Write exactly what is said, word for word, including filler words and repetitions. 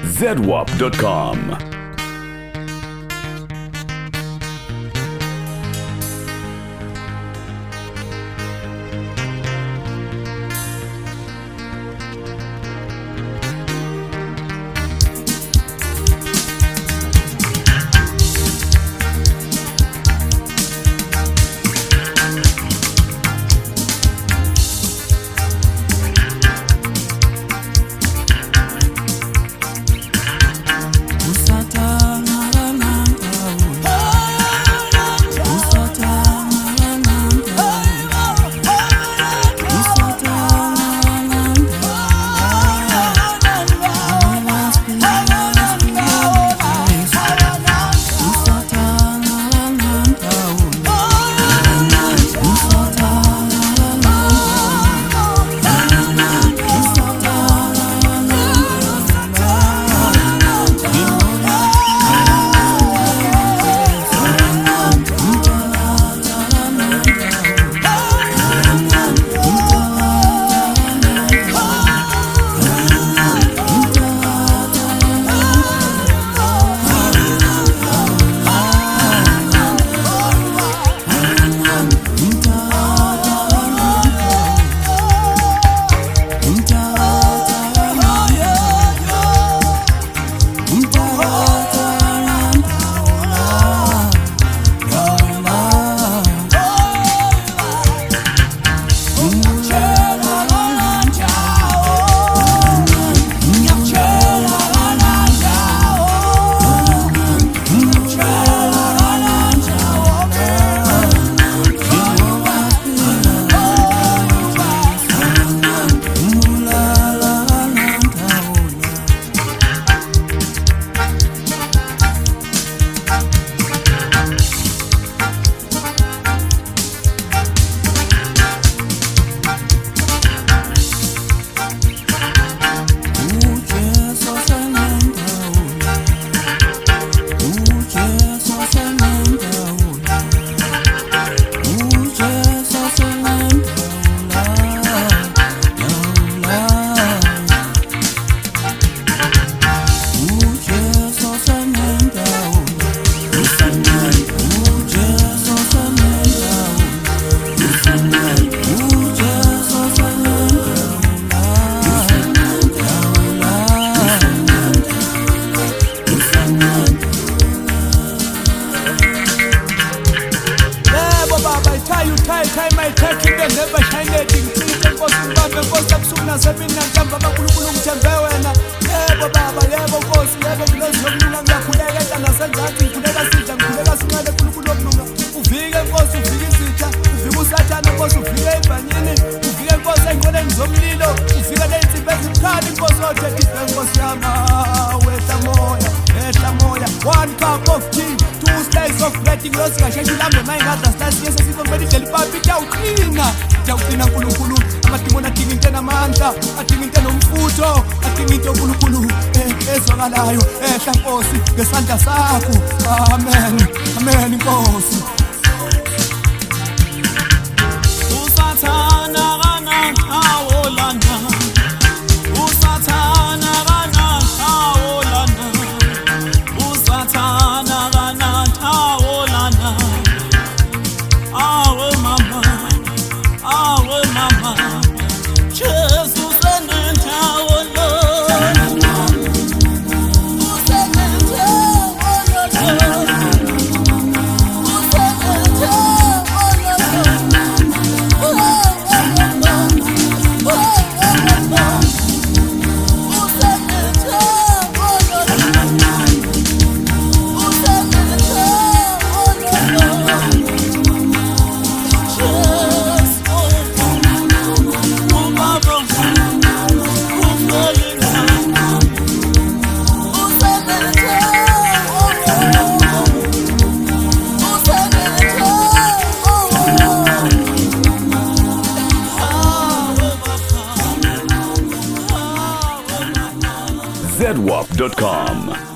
zedwap dot com. One cup of tea, two slices of bread, lost cash, and you love the mind at the stars. Yes, I see somebody tell Papi, Jautina, Jautina Kulukulu, Matimona Timintana Manta, a Timintano Futo, a Timito Kulukulu, Eswagalayo, Eshaposi, the Santa Saku, Amen, Amen, Kosi. Usatana Rana, Aolana, Usatana Rana, Aolana. Usatana Rana, Aolana. Awe mama, awe mama, Jesus and Aolo. zedwap dot com.